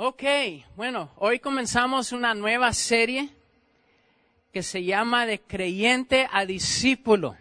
Ok, bueno, hoy comenzamos una nueva serie que se llama De creyente a discípulo.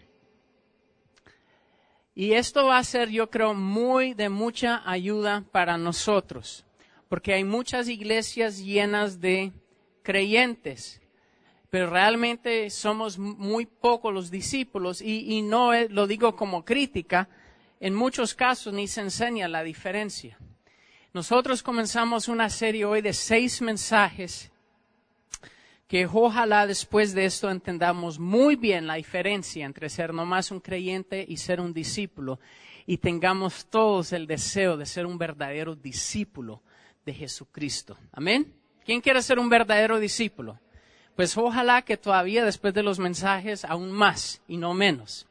Y esto va a ser, yo creo, de mucha ayuda para nosotros, porque hay muchas iglesias llenas de creyentes, pero realmente somos muy pocos los discípulos y no lo digo como crítica, en muchos casos ni se enseña la diferencia. Nosotros comenzamos una serie hoy de 6 mensajes que ojalá después de esto entendamos muy bien la diferencia entre ser nomás un creyente y ser un discípulo y tengamos todos el deseo de ser un verdadero discípulo de Jesucristo. ¿Amén? ¿Quién quiere ser un verdadero discípulo? Pues ojalá que todavía después de los mensajes aún más y no menos.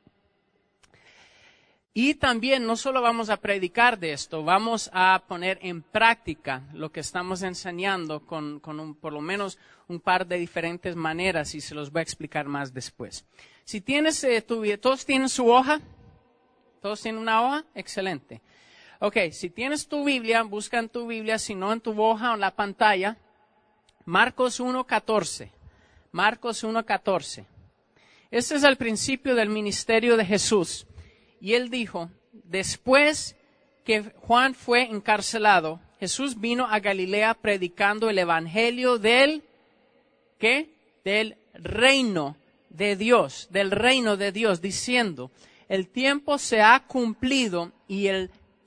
Y también no solo vamos a predicar de esto, vamos a poner en práctica lo que estamos enseñando con por lo menos un par de diferentes maneras y se los voy a explicar más después. Si tienes ¿todos tienen su hoja? ¿Todos tienen una hoja? Excelente. Ok, si tienes tu Biblia, busca en tu Biblia, si no en tu hoja o en la pantalla, Marcos 1:14. Marcos 1:14. Este es el principio del ministerio de Jesús. Y él dijo, después que Juan fue encarcelado, Jesús vino a Galilea predicando el evangelio del reino de Dios, diciendo, el tiempo se ha cumplido y el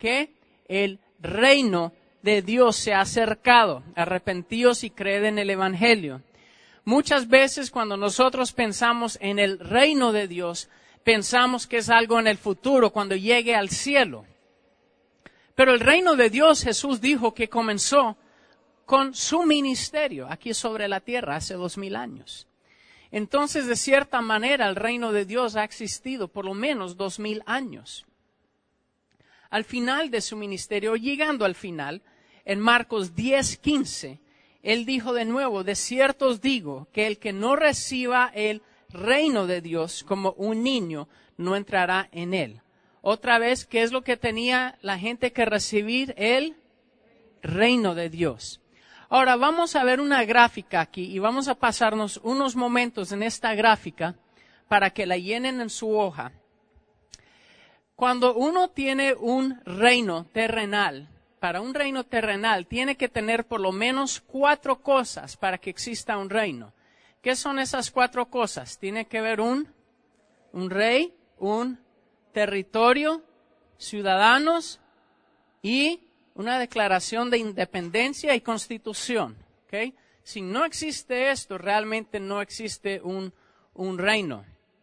reino de Dios se ha acercado. Arrepentíos y creed en el evangelio. Muchas veces cuando nosotros pensamos en el reino de Dios, pensamos que es algo en el futuro, cuando llegue al cielo. Pero el reino de Dios, Jesús dijo que comenzó con su ministerio aquí sobre la tierra hace 2000 años. Entonces, de cierta manera, el reino de Dios ha existido por lo menos 2000 años. Al final de su ministerio, llegando al final, en Marcos 10:15, él dijo de nuevo, de cierto os digo que el que no reciba el reino de Dios como un niño no entrará en él. Otra vez, ¿qué es lo que tenía la gente que recibir? El reino de Dios. Ahora vamos a ver una gráfica aquí y vamos a pasarnos unos momentos en esta gráfica para que la llenen en su hoja. Cuando uno tiene un reino terrenal, para un reino terrenal tiene que tener por lo menos 4 cosas para que exista un reino. ¿Qué son esas 4 cosas? Tiene que haber un rey, un territorio, ciudadanos y una declaración de independencia y constitución. ¿Okay? Si no existe esto, realmente no existe un reino.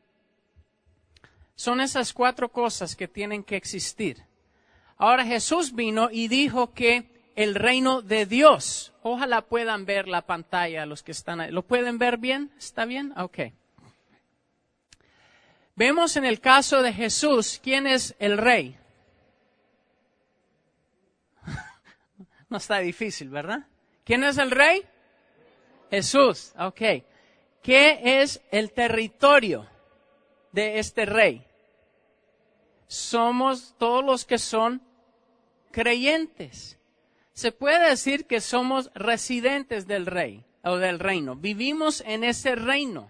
Son esas 4 cosas que tienen que existir. Ahora Jesús vino y dijo que el reino de Dios. Ojalá puedan ver la pantalla los que están ahí. ¿Lo pueden ver bien? ¿Está bien? Ok. Vemos en el caso de Jesús, ¿quién es el rey? No está difícil, ¿verdad? ¿Quién es el rey? Jesús. Ok. ¿Qué es el territorio de este rey? Somos todos los que son creyentes. Se puede decir que somos residentes del rey o del reino. Vivimos en ese reino.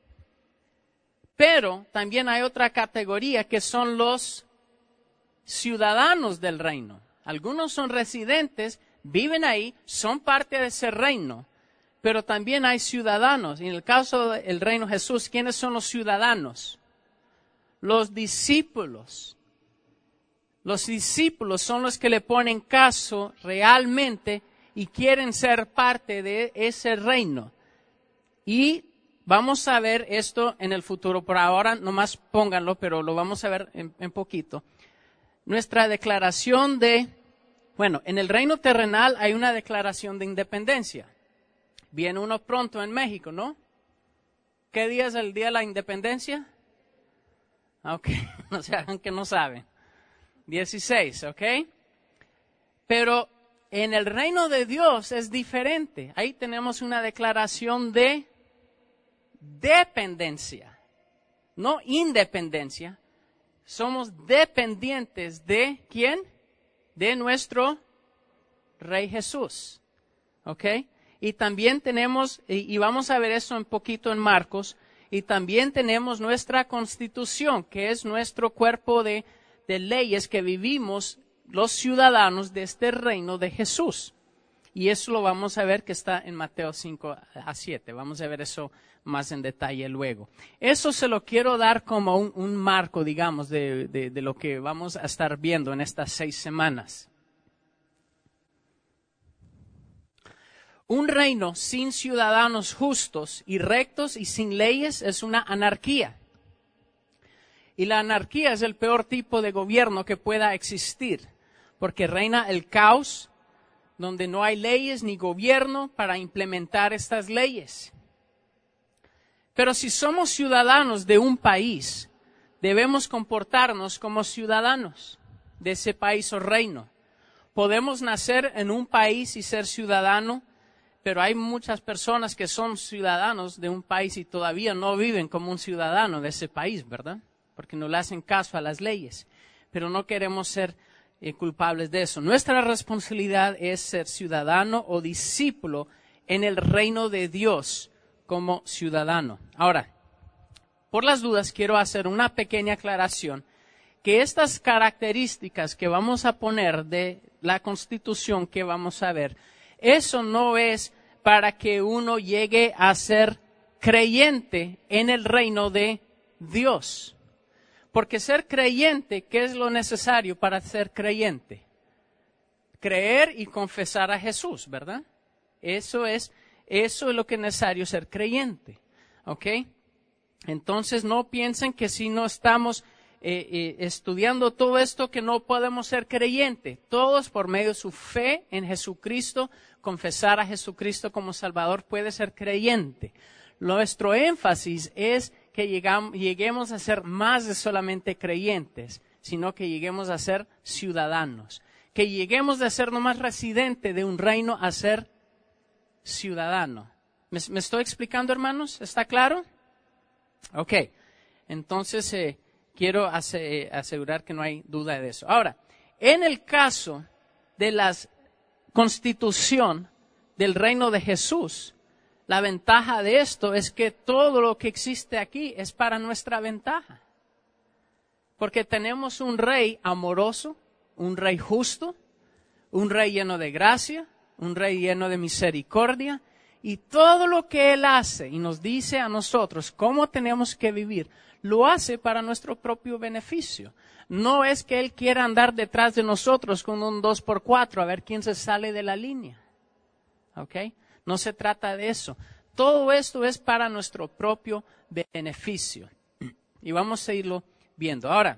Pero también hay otra categoría que son los ciudadanos del reino. Algunos son residentes, viven ahí, son parte de ese reino. Pero también hay ciudadanos. Y en el caso del reino de Jesús, ¿quiénes son los ciudadanos? Los discípulos. Los discípulos son los que le ponen caso realmente y quieren ser parte de ese reino. Y vamos a ver esto en el futuro. Por ahora nomás pónganlo, pero lo vamos a ver en poquito. Nuestra declaración en el reino terrenal hay una declaración de independencia. Viene uno pronto en México, ¿no? ¿Qué día es el día de la independencia? Ok, no se hagan que no saben. 16, ¿ok? Pero en el reino de Dios es diferente. Ahí tenemos una declaración de dependencia, no independencia. Somos dependientes de ¿quién? De nuestro Rey Jesús. ¿ok? Y también tenemos, y vamos a ver eso un poquito en Marcos, y también tenemos nuestra Constitución, que es nuestro cuerpo de leyes que vivimos los ciudadanos de este reino de Jesús. Y eso lo vamos a ver que está en Mateo 5-7. Vamos a ver eso más en detalle luego. Eso se lo quiero dar como un marco, digamos, de lo que vamos a estar viendo en estas 6 semanas. Un reino sin ciudadanos justos y rectos y sin leyes es una anarquía. Y la anarquía es el peor tipo de gobierno que pueda existir, porque reina el caos, donde no hay leyes ni gobierno para implementar estas leyes. Pero si somos ciudadanos de un país, debemos comportarnos como ciudadanos de ese país o reino. Podemos nacer en un país y ser ciudadano, pero hay muchas personas que son ciudadanos de un país y todavía no viven como un ciudadano de ese país, ¿verdad? Porque no le hacen caso a las leyes. Pero no queremos ser culpables de eso. Nuestra responsabilidad es ser ciudadano o discípulo en el reino de Dios como ciudadano. Ahora, por las dudas quiero hacer una pequeña aclaración, que estas características que vamos a poner de la Constitución que vamos a ver, eso no es para que uno llegue a ser creyente en el reino de Dios. Porque ser creyente, ¿qué es lo necesario para ser creyente? Creer y confesar a Jesús, ¿verdad? Eso es lo que es necesario ser creyente, ¿ok? Entonces no piensen que si no estamos estudiando todo esto que no podemos ser creyentes. Todos por medio de su fe en Jesucristo, confesar a Jesucristo como Salvador puede ser creyente. Nuestro énfasis es que lleguemos a ser más de solamente creyentes, sino que lleguemos a ser ciudadanos. Que lleguemos de ser nomás residente de un reino a ser ciudadano. ¿Me estoy explicando, hermanos? ¿Está claro? Ok. Entonces, quiero asegurar que no hay duda de eso. Ahora, en el caso de la constitución del reino de Jesús, la ventaja de esto es que todo lo que existe aquí es para nuestra ventaja. Porque tenemos un rey amoroso, un rey justo, un rey lleno de gracia, un rey lleno de misericordia, y todo lo que Él hace y nos dice a nosotros cómo tenemos que vivir, lo hace para nuestro propio beneficio. No es que Él quiera andar detrás de nosotros con un 2x4 a ver quién se sale de la línea. ¿Ok? No se trata de eso. Todo esto es para nuestro propio beneficio. Y vamos a irlo viendo. Ahora,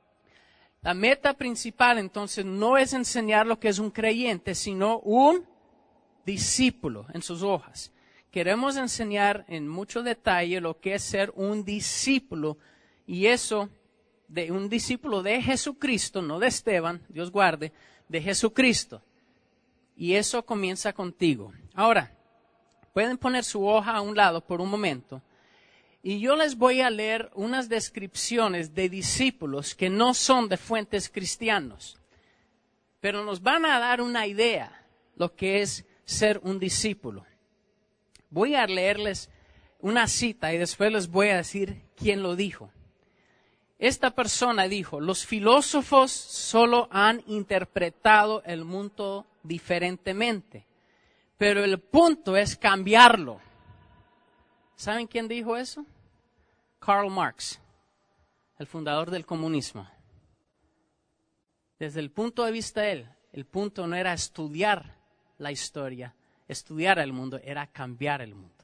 la meta principal entonces no es enseñar lo que es un creyente, sino un discípulo en sus hojas. Queremos enseñar en mucho detalle lo que es ser un discípulo, y eso de un discípulo de Jesucristo, no de Esteban, Dios guarde, de Jesucristo. Y eso comienza contigo. Ahora, pueden poner su hoja a un lado por un momento, y yo les voy a leer unas descripciones de discípulos que no son de fuentes cristianos, pero nos van a dar una idea lo que es ser un discípulo. Voy a leerles una cita y después les voy a decir quién lo dijo. Esta persona dijo: los filósofos solo han interpretado el mundo diferentemente, pero el punto es cambiarlo. ¿Saben quién dijo eso? Karl Marx, el fundador del comunismo. Desde el punto de vista de él, el punto no era estudiar la historia, estudiar el mundo, era cambiar el mundo.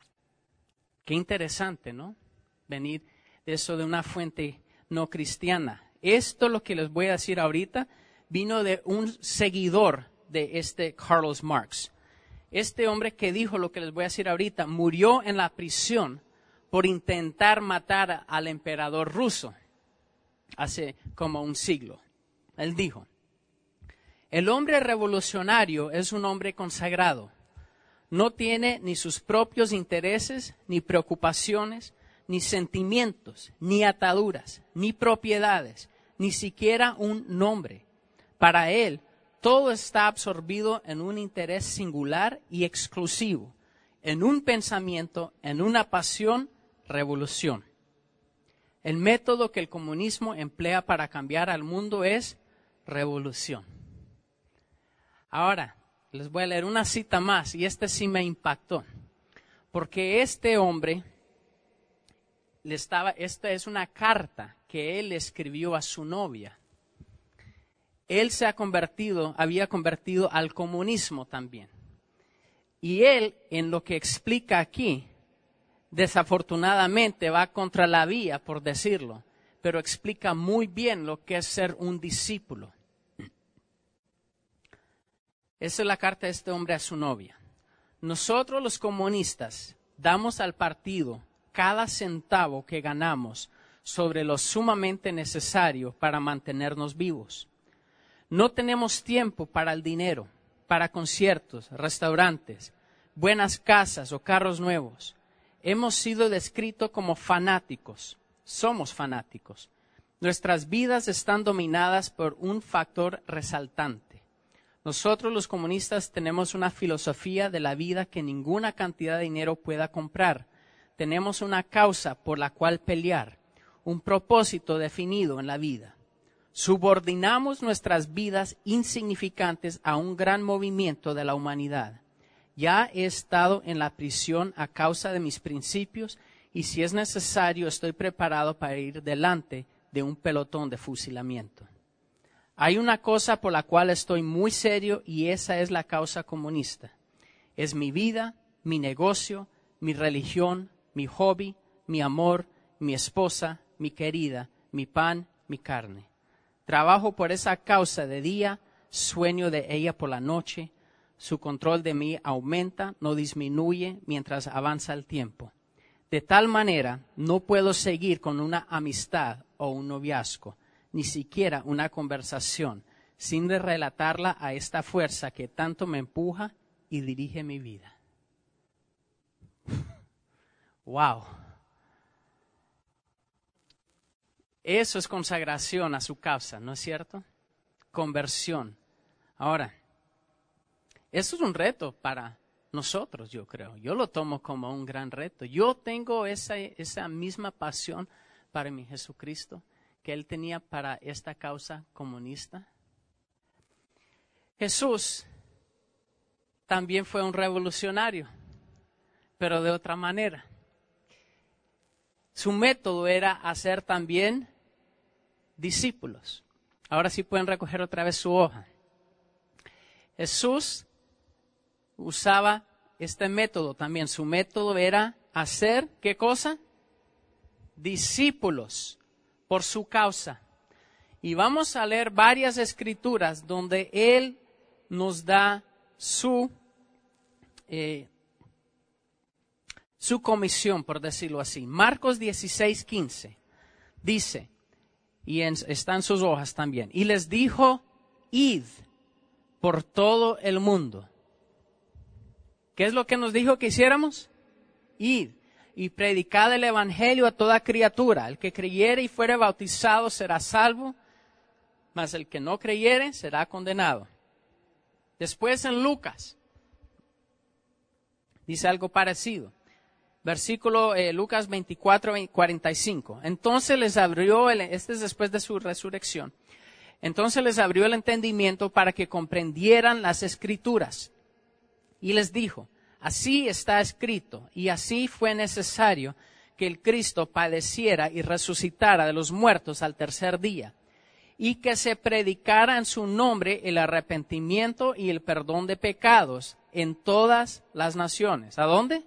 Qué interesante, ¿no? Venir de eso de una fuente no cristiana. Esto, lo que les voy a decir ahorita, vino de un seguidor de este Karl Marx. Este hombre que dijo lo que les voy a decir ahorita, murió en la prisión por intentar matar al emperador ruso hace como un siglo. Él dijo: el hombre revolucionario es un hombre consagrado. No tiene ni sus propios intereses, ni preocupaciones, ni sentimientos, ni ataduras, ni propiedades, ni siquiera un nombre. Para él, todo está absorbido en un interés singular y exclusivo, en un pensamiento, en una pasión, revolución. El método que el comunismo emplea para cambiar al mundo es revolución. Ahora, les voy a leer una cita más, y este sí me impactó, porque este hombre, esta es una carta que él escribió a su novia. Él había convertido al comunismo también. Y él, en lo que explica aquí, desafortunadamente va contra la vía, por decirlo, pero explica muy bien lo que es ser un discípulo. Esa es la carta de este hombre a su novia. Nosotros los comunistas damos al partido cada centavo que ganamos sobre lo sumamente necesario para mantenernos vivos. No tenemos tiempo para el dinero, para conciertos, restaurantes, buenas casas o carros nuevos. Hemos sido descritos como fanáticos. Somos fanáticos. Nuestras vidas están dominadas por un factor resaltante. Nosotros los comunistas tenemos una filosofía de la vida que ninguna cantidad de dinero pueda comprar. Tenemos una causa por la cual pelear, un propósito definido en la vida. Subordinamos nuestras vidas insignificantes a un gran movimiento de la humanidad. Ya he estado en la prisión a causa de mis principios y si es necesario estoy preparado para ir delante de un pelotón de fusilamiento. Hay una cosa por la cual estoy muy serio y esa es la causa comunista. Es mi vida, mi negocio, mi religión, mi hobby, mi amor, mi esposa, mi querida, mi pan, mi carne. Trabajo por esa causa de día, sueño de ella por la noche. Su control de mí aumenta, no disminuye mientras avanza el tiempo. De tal manera, no puedo seguir con una amistad o un noviazgo, ni siquiera una conversación, sin de relatarla a esta fuerza que tanto me empuja y dirige mi vida. ¡Wow! Eso es consagración a su causa, ¿no es cierto? Conversión. Ahora, eso es un reto para nosotros, yo creo. Yo lo tomo como un gran reto. Yo tengo esa misma pasión para mi Jesucristo que él tenía para esta causa comunista. Jesús también fue un revolucionario, pero de otra manera. Su método era hacer también discípulos. Ahora sí pueden recoger otra vez su hoja. Jesús usaba este método también. Su método era hacer, ¿qué cosa? Discípulos por su causa. Y vamos a leer varias escrituras donde Él nos da su comisión, por decirlo así. Marcos 16:15 dice, y están sus hojas también, y les dijo, id por todo el mundo. ¿Qué es lo que nos dijo que hiciéramos? Id y predicad el evangelio a toda criatura. El que creyere y fuere bautizado será salvo, mas el que no creyere será condenado. Después en Lucas dice algo parecido. Versículo Lucas 24:45. Entonces les abrió, este es después de su resurrección. Entonces les abrió el entendimiento para que comprendieran las escrituras. Y les dijo, así está escrito, y así fue necesario que el Cristo padeciera y resucitara de los muertos al tercer día, y que se predicara en su nombre el arrepentimiento y el perdón de pecados en todas las naciones. ¿A dónde?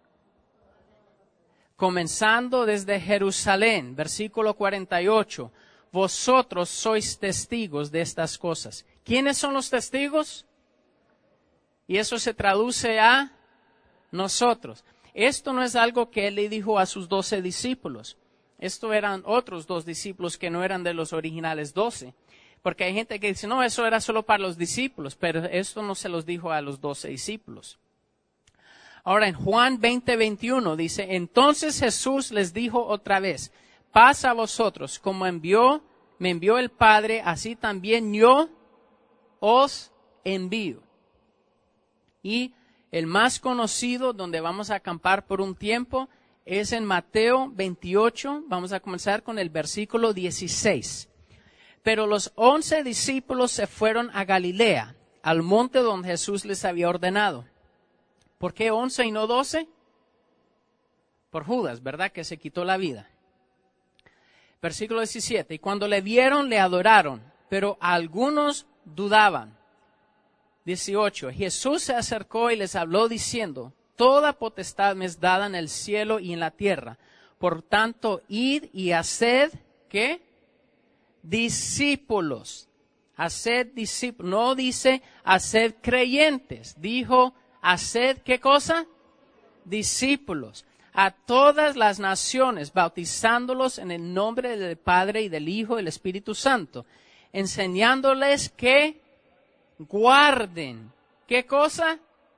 Comenzando desde Jerusalén, versículo 48. Vosotros sois testigos de estas cosas. ¿Quiénes son los testigos? Y eso se traduce a nosotros. Esto no es algo que él le dijo a sus 12 discípulos. Esto eran otros 2 discípulos que no eran de los originales 12. Porque hay gente que dice, no, eso era solo para los discípulos, pero esto no se los dijo a los 12 discípulos. Ahora en Juan 20:21 dice, entonces Jesús les dijo otra vez, paz a vosotros, como me envió el Padre, así también yo os envío. Y el más conocido, donde vamos a acampar por un tiempo, es en Mateo 28. Vamos a comenzar con el versículo 16. Pero los 11 discípulos se fueron a Galilea, al monte donde Jesús les había ordenado. ¿Por qué 11 y no 12? Por Judas, ¿verdad? Que se quitó la vida. Versículo 17. Y cuando le vieron, le adoraron, pero algunos dudaban. 18. Jesús se acercó y les habló diciendo: toda potestad me es dada en el cielo y en la tierra. Por tanto, id y haced, ¿qué? Discípulos. Haced discípulos. No dice haced creyentes. Dijo haced, ¿qué cosa? Discípulos. A todas las naciones, bautizándolos en el nombre del Padre y del Hijo y del Espíritu Santo, enseñándoles que guarden, ¿qué cosa?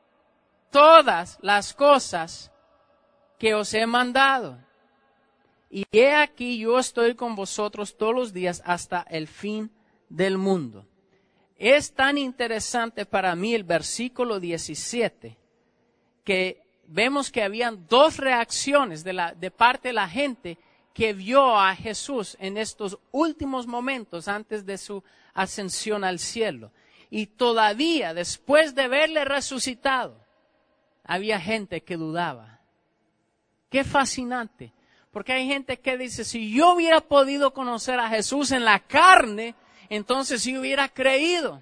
Todas las cosas que os he mandado. Y he aquí yo estoy con vosotros todos los días hasta el fin del mundo. Es tan interesante para mí el versículo 17 que vemos que habían dos reacciones de parte de la gente que vio a Jesús en estos últimos momentos antes de su ascensión al cielo. Y todavía, después de verle resucitado, había gente que dudaba. Qué fascinante. Porque hay gente que dice, si yo hubiera podido conocer a Jesús en la carne, entonces sí hubiera creído.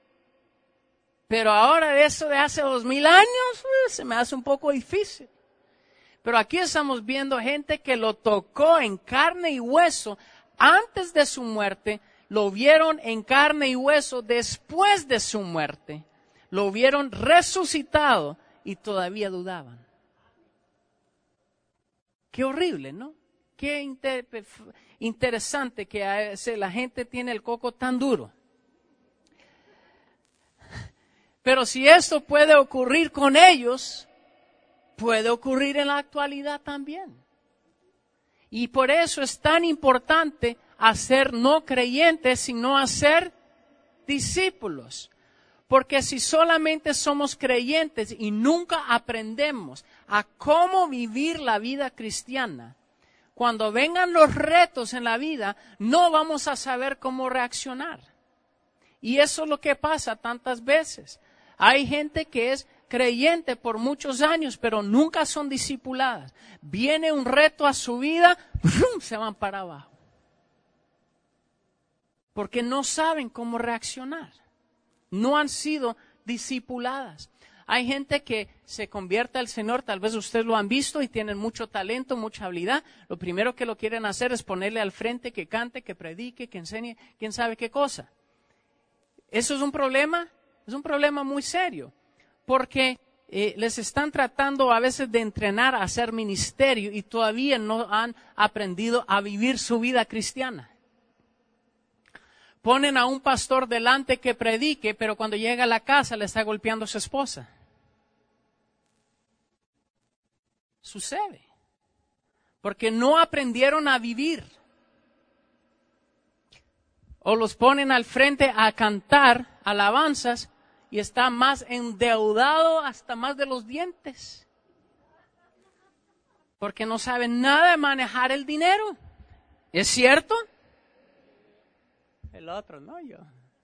Pero ahora eso de hace 2000 años, se me hace un poco difícil. Pero aquí estamos viendo gente que lo tocó en carne y hueso antes de su muerte, lo vieron en carne y hueso después de su muerte, lo vieron resucitado y todavía dudaban. Qué horrible, ¿no? Qué interesante que la gente tiene el coco tan duro. Pero si esto puede ocurrir con ellos, puede ocurrir en la actualidad también. Y por eso es tan importante hacer no creyentes, sino hacer discípulos. Porque si solamente somos creyentes y nunca aprendemos a cómo vivir la vida cristiana, cuando vengan los retos en la vida, no vamos a saber cómo reaccionar. Y eso es lo que pasa tantas veces. Hay gente que es creyente por muchos años, pero nunca son discipuladas. Viene un reto a su vida, ¡pum!, se van para abajo. Porque no saben cómo reaccionar. No han sido discipuladas. Hay gente que se convierte al Señor, tal vez ustedes lo han visto y tienen mucho talento, mucha habilidad. Lo primero que lo quieren hacer es ponerle al frente que cante, que predique, que enseñe, quién sabe qué cosa. ¿Eso es un problema? Es un problema muy serio, porque les están tratando a veces de entrenar a hacer ministerio y todavía no han aprendido a vivir su vida cristiana. Ponen a un pastor delante que predique, pero cuando llega a la casa le está golpeando a su esposa. Sucede, porque no aprendieron a vivir. O los ponen al frente a cantar alabanzas y está más endeudado hasta más de los dientes. Porque no saben nada de manejar el dinero. ¿Es cierto? El otro, no yo.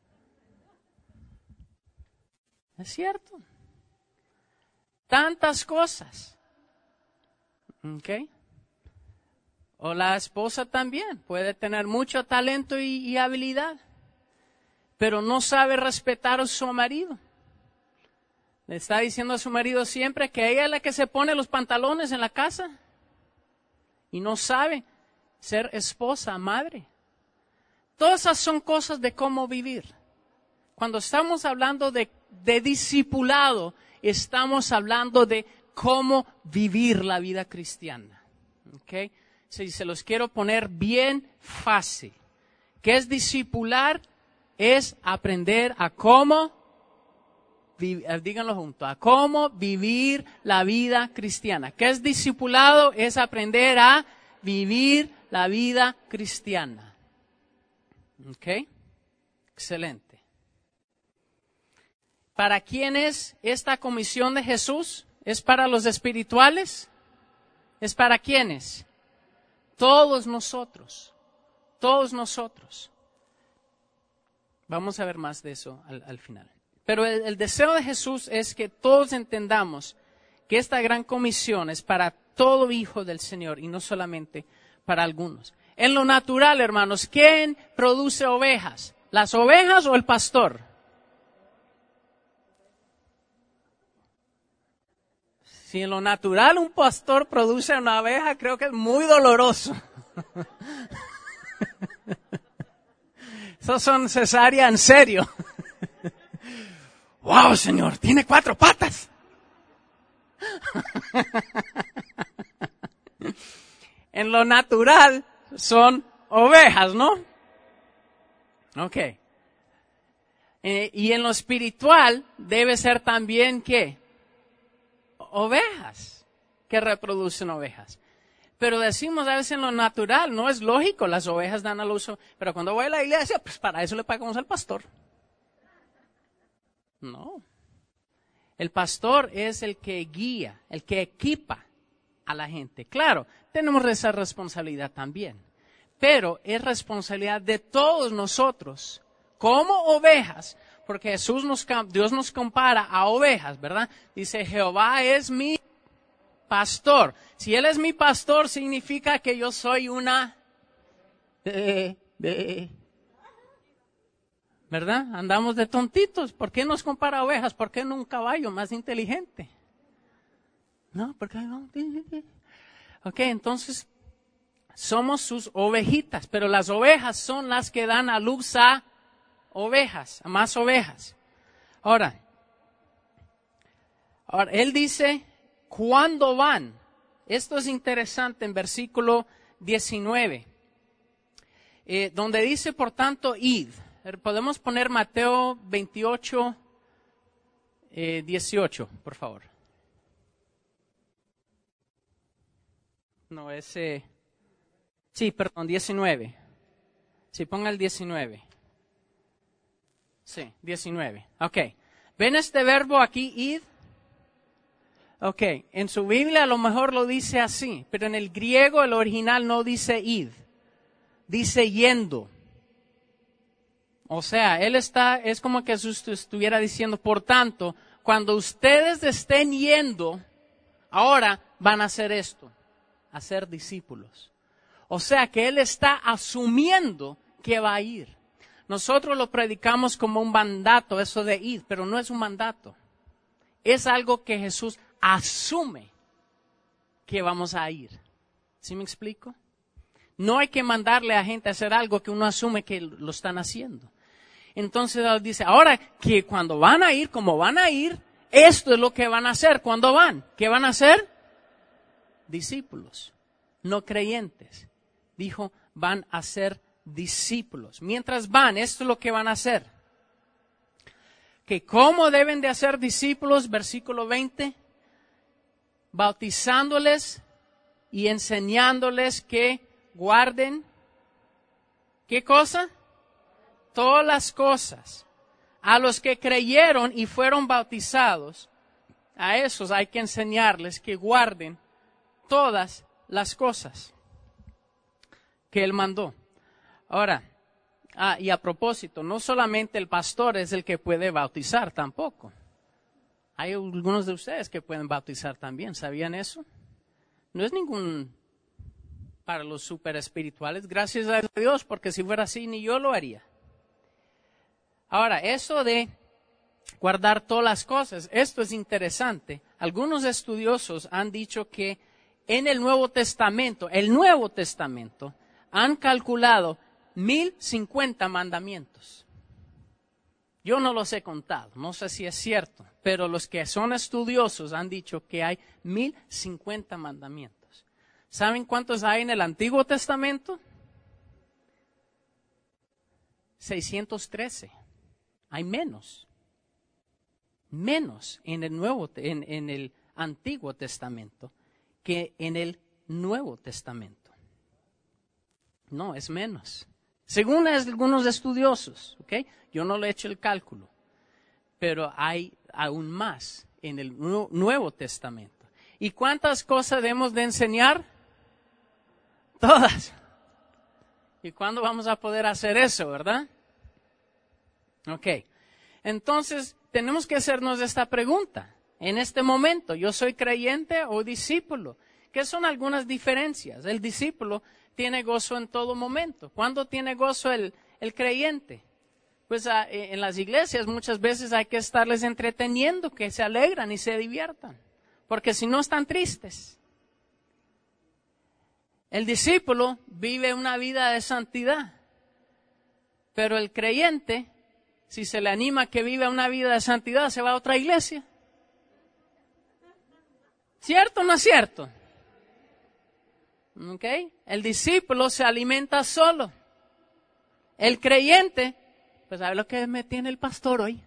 Es cierto. Tantas cosas. ¿Ok? O la esposa también puede tener mucho talento y habilidad, pero no sabe respetar a su marido. Le está diciendo a su marido siempre que ella es la que se pone los pantalones en la casa y no sabe ser esposa, madre. Todas esas son cosas de cómo vivir. Cuando estamos hablando de discipulado, estamos hablando de cómo vivir la vida cristiana. ¿Ok? Si se los quiero poner bien fácil. ¿Qué es discipular? Es aprender a cómo, díganlo juntos, a cómo vivir la vida cristiana. ¿Qué es discipulado? Es aprender a vivir la vida cristiana. ¿Ok? Excelente. ¿Para quién es esta comisión de Jesús? ¿Es para los espirituales? ¿Es para quiénes? Todos nosotros. Todos nosotros. Vamos a ver más de eso al final. Pero el deseo de Jesús es que todos entendamos que esta gran comisión es para todo hijo del Señor y no solamente para algunos. En lo natural, hermanos, ¿quién produce ovejas? ¿Las ovejas o el pastor? Si en lo natural un pastor produce una oveja, creo que es muy doloroso. Esos son cesárea en serio. ¡Wow, Señor! ¡Tiene 4 patas! En lo natural son ovejas, ¿no? Ok. Y en lo espiritual debe ser también, ¿qué? Ovejas que reproducen ovejas. Pero decimos a veces en lo natural, no es lógico, las ovejas dan a luz. Pero cuando voy a la iglesia, pues para eso le pagamos al pastor. No. El pastor es el que guía, el que equipa a la gente. Claro, tenemos esa responsabilidad también. Pero es responsabilidad de todos nosotros, como ovejas, porque Dios nos compara a ovejas, ¿verdad? Dice, Jehová es mi pastor. Si Él es mi pastor, significa que yo soy una... ¿Verdad? Andamos de tontitos. ¿Por qué nos compara a ovejas? ¿Por qué no un caballo más inteligente? No, porque... Ok, entonces somos sus ovejitas, pero las ovejas son las que dan a luz a ovejas, a más ovejas. Ahora, Él dice, ¿cuándo van? Esto es interesante en versículo 19, donde dice, por tanto, id. Podemos poner Mateo 28, 18, por favor. No, ese... Sí, perdón, 19. Sí, ponga el 19. Sí, 19. Ok. ¿Ven este verbo aquí, id? Ok, en su Biblia a lo mejor lo dice así, pero en el griego el original no dice id, dice yendo. O sea, es como que Jesús estuviera diciendo, por tanto, cuando ustedes estén yendo, ahora van a hacer esto, a ser discípulos. O sea que Él está asumiendo que va a ir. Nosotros lo predicamos como un mandato, eso de ir, pero no es un mandato. Es algo que Jesús asume que vamos a ir. ¿Sí me explico? No hay que mandarle a gente a hacer algo que uno asume que lo están haciendo. Entonces Él dice, ahora que cuando van a ir, como van a ir, esto es lo que van a hacer cuando van. ¿Qué van a hacer? Discípulos, no creyentes. Dijo, van a ser discípulos. Mientras van, esto es lo que van a hacer. Que ¿cómo deben de hacer discípulos? Versículo 20. Bautizándoles y enseñándoles que guarden. ¿Qué cosa? Todas las cosas. A los que creyeron y fueron bautizados, a esos hay que enseñarles que guarden todas las cosas que Él mandó. Ahora, y a propósito, no solamente el pastor es el que puede bautizar tampoco. Hay algunos de ustedes que pueden bautizar también, ¿sabían eso? No es ningún para los super espirituales, gracias a Dios, porque si fuera así ni yo lo haría. Ahora, eso de guardar todas las cosas, esto es interesante. Algunos estudiosos han dicho que en el Nuevo Testamento, han calculado 1050 mandamientos. Yo no los he contado, no sé si es cierto, pero los que son estudiosos han dicho que hay 1050 mandamientos. ¿Saben cuántos hay en el Antiguo Testamento? 613. Hay menos en el Antiguo Testamento que en el Nuevo Testamento. No, es menos. Según algunos estudiosos, ¿ok? Yo no le he hecho el cálculo. pero hay aún más en el Nuevo Testamento. ¿Y cuántas cosas debemos de enseñar? Todas. ¿Y cuándo vamos a poder hacer eso, verdad? Ok. Entonces, tenemos que hacernos esta pregunta. En este momento, ¿yo soy creyente o discípulo? ¿Qué son algunas diferencias? El discípulo tiene gozo en todo momento. ¿Cuándo tiene gozo el creyente? Pues en las iglesias muchas veces hay que estarles entreteniendo, que se alegran y se diviertan, porque si no están tristes. El discípulo vive una vida de santidad, pero el creyente, si se le anima a que viva una vida de santidad, se va a otra iglesia. ¿Cierto o no es cierto? ¿Okay? El discípulo se alimenta solo. El creyente, pues ¿sabe lo que me tiene el pastor hoy?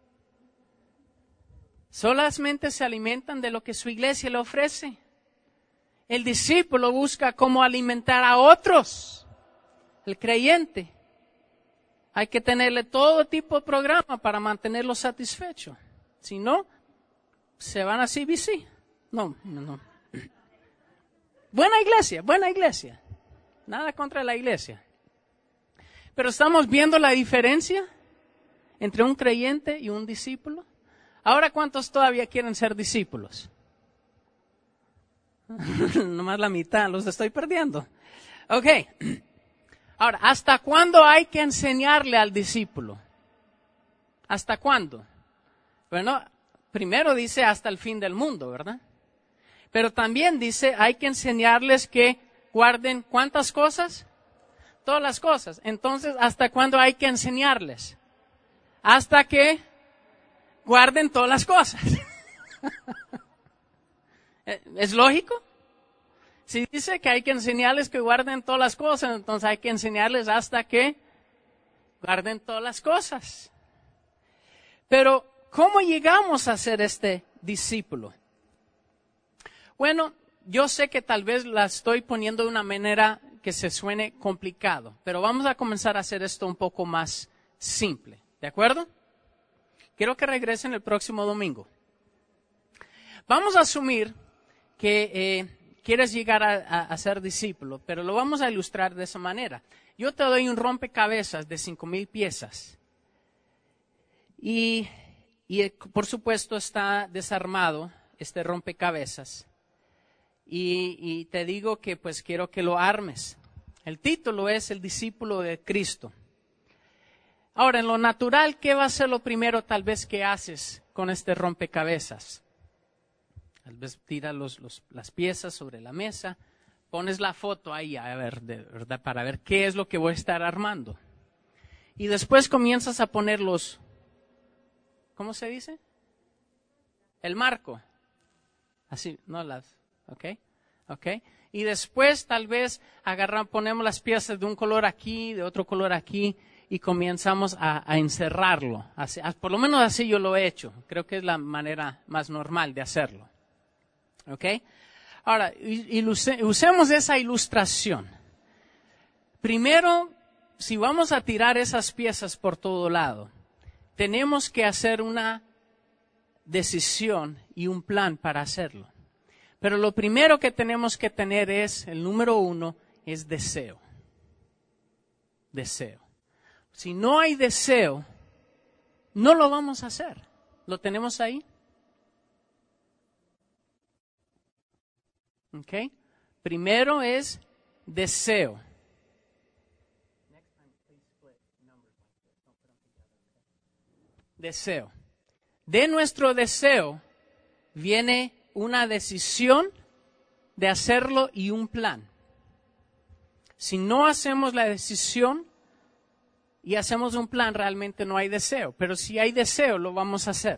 Solamente se alimentan de lo que su iglesia le ofrece. El discípulo busca cómo alimentar a otros. El creyente, hay que tenerle todo tipo de programa para mantenerlo satisfecho. Si no, se van a CBC. No. Buena iglesia. Nada contra la iglesia. Pero estamos viendo la diferencia entre un creyente y un discípulo. Ahora, ¿cuántos todavía quieren ser discípulos? Nomás la mitad, los estoy perdiendo. Ok. Ahora, ¿hasta cuándo hay que enseñarle al discípulo? ¿Hasta cuándo? Bueno, primero dice hasta el fin del mundo, ¿verdad? Pero también dice, hay que enseñarles que guarden ¿cuántas cosas? Todas las cosas. Entonces, ¿hasta cuándo hay que enseñarles? Hasta que guarden todas las cosas. ¿Es lógico? Si dice que hay que enseñarles que guarden todas las cosas, entonces hay que enseñarles hasta que guarden todas las cosas. Pero, ¿cómo llegamos a ser este discípulo? Bueno, yo sé que tal vez la estoy poniendo de una manera que se suene complicado, pero vamos a comenzar a hacer esto un poco más simple. ¿De acuerdo? Quiero que regresen el próximo domingo. Vamos a asumir que quieres llegar a ser discípulo, pero lo vamos a ilustrar de esa manera. Yo te doy un rompecabezas de 5,000 piezas. Y por supuesto está desarmado este rompecabezas. Y te digo que pues quiero que lo armes. El título es El discípulo de Cristo. Ahora, en lo natural, ¿qué va a ser lo primero tal vez que haces con este rompecabezas? Tal vez tiras las piezas sobre la mesa, pones la foto ahí, a ver, ¿verdad? Para ver qué es lo que voy a estar armando. Y después comienzas a poner ¿cómo se dice? El marco. Así, no ¿ok? Y después tal vez ponemos las piezas de un color aquí, de otro color aquí, y comenzamos a encerrarlo. Así, por lo menos así yo lo he hecho. Creo que es la manera más normal de hacerlo. ¿Ok? Ahora, usemos esa ilustración. Primero, si vamos a tirar esas piezas por todo lado, tenemos que hacer una decisión y un plan para hacerlo. Pero lo primero que tenemos que tener el número 1, es deseo. Deseo. Si no hay deseo, no lo vamos a hacer. ¿Lo tenemos ahí? ¿Ok? Primero es deseo. Deseo. De nuestro deseo viene una decisión de hacerlo y un plan. Si no hacemos la decisión y hacemos un plan, realmente no hay deseo. Pero si hay deseo, lo vamos a hacer.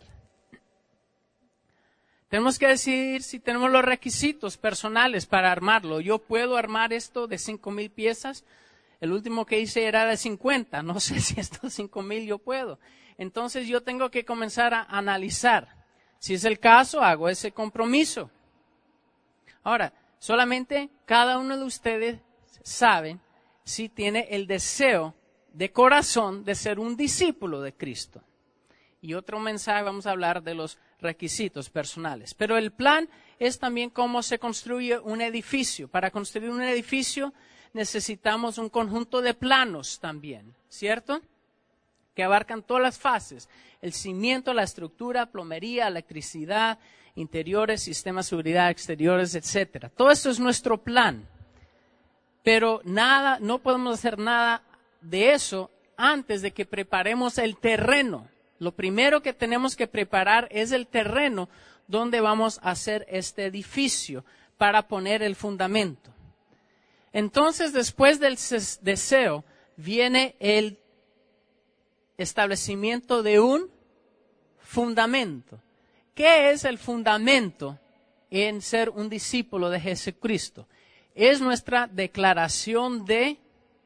Tenemos que decidir si tenemos los requisitos personales para armarlo. Yo puedo armar esto de 5,000 piezas. El último que hice era de 50. No sé si estos 5,000 yo puedo. Entonces yo tengo que comenzar a analizar. Si es el caso, hago ese compromiso. Ahora, solamente cada uno de ustedes sabe si tiene el deseo de corazón de ser un discípulo de Cristo. Y otro mensaje vamos a hablar de los requisitos personales. Pero el plan es también cómo se construye un edificio. Para construir un edificio necesitamos un conjunto de planos también, ¿cierto? Que abarcan todas las fases. El cimiento, la estructura, plomería, electricidad, interiores, sistemas de seguridad, exteriores, etcétera. Todo esto es nuestro plan. Pero no podemos hacer nada de eso antes de que preparemos el terreno. Lo primero que tenemos que preparar es el terreno donde vamos a hacer este edificio para poner el fundamento. Entonces, después del deseo, viene el establecimiento de un fundamento. ¿Qué es el fundamento en ser un discípulo de Jesucristo? Es nuestra declaración de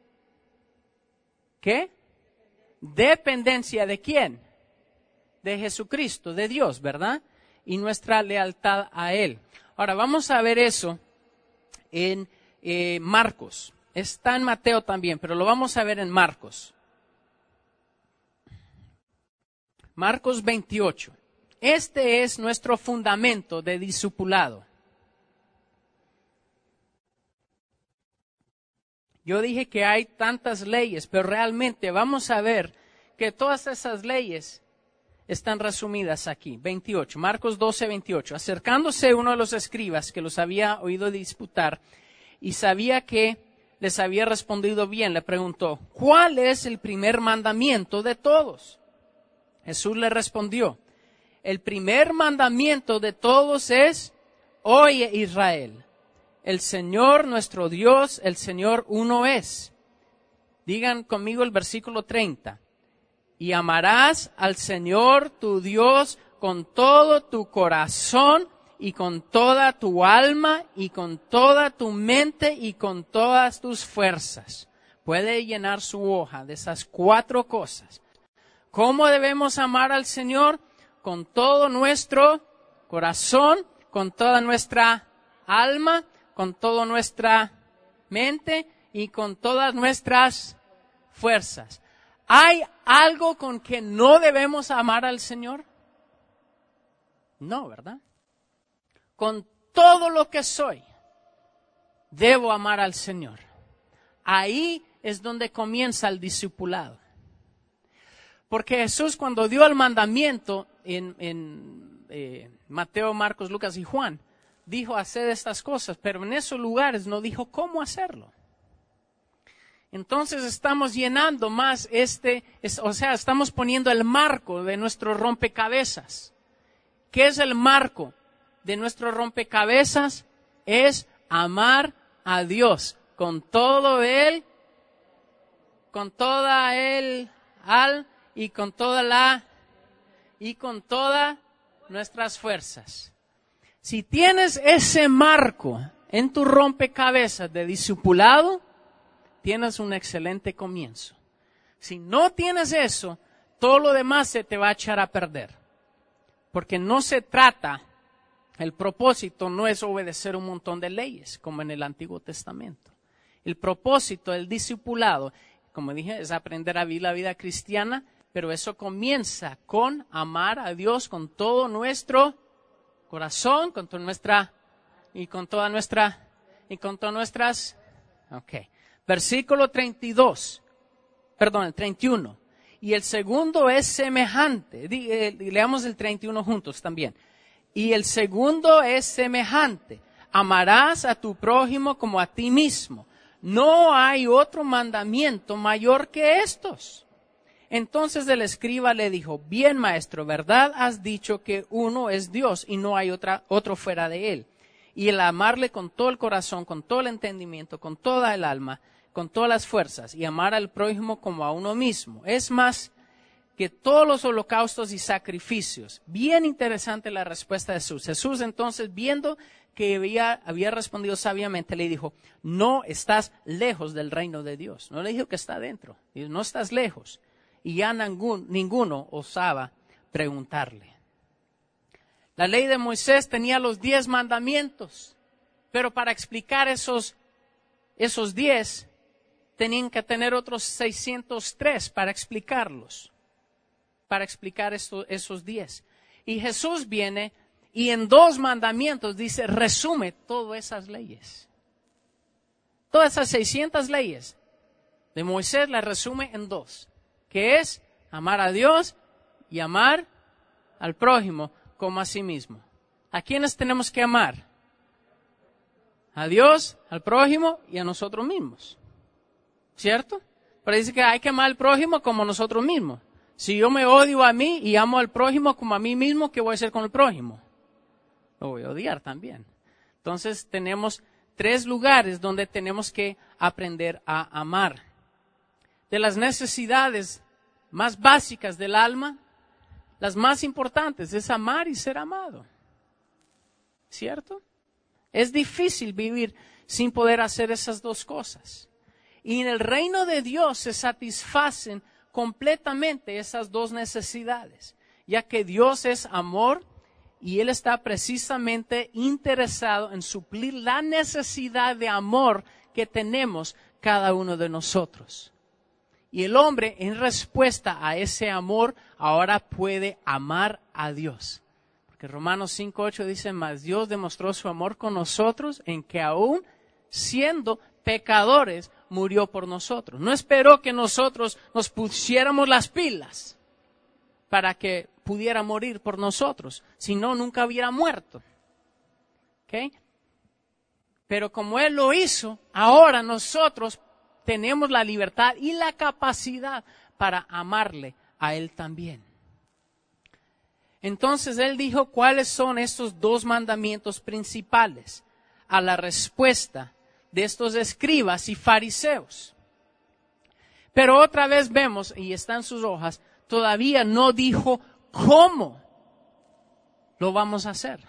¿qué? Dependencia ¿de quién? De Jesucristo, de Dios, ¿verdad? Y nuestra lealtad a Él. Ahora, vamos a ver eso en Marcos. Está en Mateo también, pero lo vamos a ver en Marcos. Marcos 28. Este es nuestro fundamento de discipulado. Yo dije que hay tantas leyes, pero realmente vamos a ver que todas esas leyes están resumidas aquí. 28, Marcos 12, 28. Acercándose uno de los escribas que los había oído disputar y sabía que les había respondido bien, le preguntó, ¿cuál es el primer mandamiento de todos? Jesús le respondió, el primer mandamiento de todos es, oye Israel, el Señor nuestro Dios, el Señor uno es. Digan conmigo el versículo 30. Y amarás al Señor tu Dios con todo tu corazón y con toda tu alma y con toda tu mente y con todas tus fuerzas. Puede llenar su hoja de esas 4 cosas. ¿Cómo debemos amar al Señor? Con todo nuestro corazón, con toda nuestra alma, con toda nuestra mente y con todas nuestras fuerzas. ¿Hay algo con que no debemos amar al Señor? No, ¿verdad? Con todo lo que soy, debo amar al Señor. Ahí es donde comienza el discipulado. Porque Jesús cuando dio el mandamiento en Mateo, Marcos, Lucas y Juan, dijo hacer estas cosas, pero en esos lugares no dijo cómo hacerlo. Entonces estamos llenando más estamos poniendo el marco de nuestro rompecabezas. ¿Qué es el marco de nuestro rompecabezas? Es amar a Dios con todo Él, con toda Él, y con todas nuestras fuerzas. Si tienes ese marco en tu rompecabezas de discipulado, tienes un excelente comienzo. Si no tienes eso, todo lo demás se te va a echar a perder. Porque no se trata, el propósito no es obedecer un montón de leyes, como en el Antiguo Testamento. El propósito del discipulado, como dije, es aprender a vivir la vida cristiana, pero eso comienza con amar a Dios con todo nuestro corazón, con toda nuestra, y con todas nuestras, Versículo 31. Y el segundo es semejante. Leamos el 31 juntos también. Y el segundo es semejante. Amarás a tu prójimo como a ti mismo. No hay otro mandamiento mayor que estos. Entonces el escriba le dijo, bien maestro, ¿verdad has dicho que uno es Dios y no hay otro fuera de él? Y el amarle con todo el corazón, con todo el entendimiento, con toda el alma, con todas las fuerzas, y amar al prójimo como a uno mismo. Es más que todos los holocaustos y sacrificios. Bien interesante la respuesta de Jesús. Jesús entonces, viendo que había respondido sabiamente, le dijo, no estás lejos del reino de Dios. No le dijo que está dentro, no estás lejos. Y ya ninguno osaba preguntarle. La ley de Moisés tenía los 10 mandamientos, pero para explicar esos 10, tenían que tener otros 603 para explicarlos. para explicar esos 10. Y Jesús viene y en 2 mandamientos dice, resume todas esas leyes. Todas esas 600 leyes de Moisés las resume en 2, que es amar a Dios y amar al prójimo como a sí mismo. ¿A quiénes tenemos que amar? A Dios, al prójimo y a nosotros mismos. ¿Cierto? Pero dice que hay que amar al prójimo como a nosotros mismos. Si yo me odio a mí y amo al prójimo como a mí mismo, ¿qué voy a hacer con el prójimo? Lo voy a odiar también. Entonces tenemos 3 lugares donde tenemos que aprender a amar. De las necesidades más básicas del alma, las más importantes es amar y ser amado. ¿Cierto? Es difícil vivir sin poder hacer esas 2 cosas. Y en el reino de Dios se satisfacen completamente esas 2 necesidades, ya que Dios es amor y Él está precisamente interesado en suplir la necesidad de amor que tenemos cada uno de nosotros. Y el hombre, en respuesta a ese amor, ahora puede amar a Dios. Porque Romanos 5:8 dice, mas Dios demostró su amor con nosotros en que aún siendo pecadores, murió por nosotros. No esperó que nosotros nos pusiéramos las pilas para que pudiera morir por nosotros. Si no, nunca hubiera muerto. ¿Okay? Pero como Él lo hizo, ahora nosotros tenemos la libertad y la capacidad para amarle a Él también. Entonces Él dijo cuáles son estos 2 mandamientos principales a la respuesta de estos escribas y fariseos. Pero otra vez vemos, y está en sus hojas, todavía no dijo cómo lo vamos a hacer.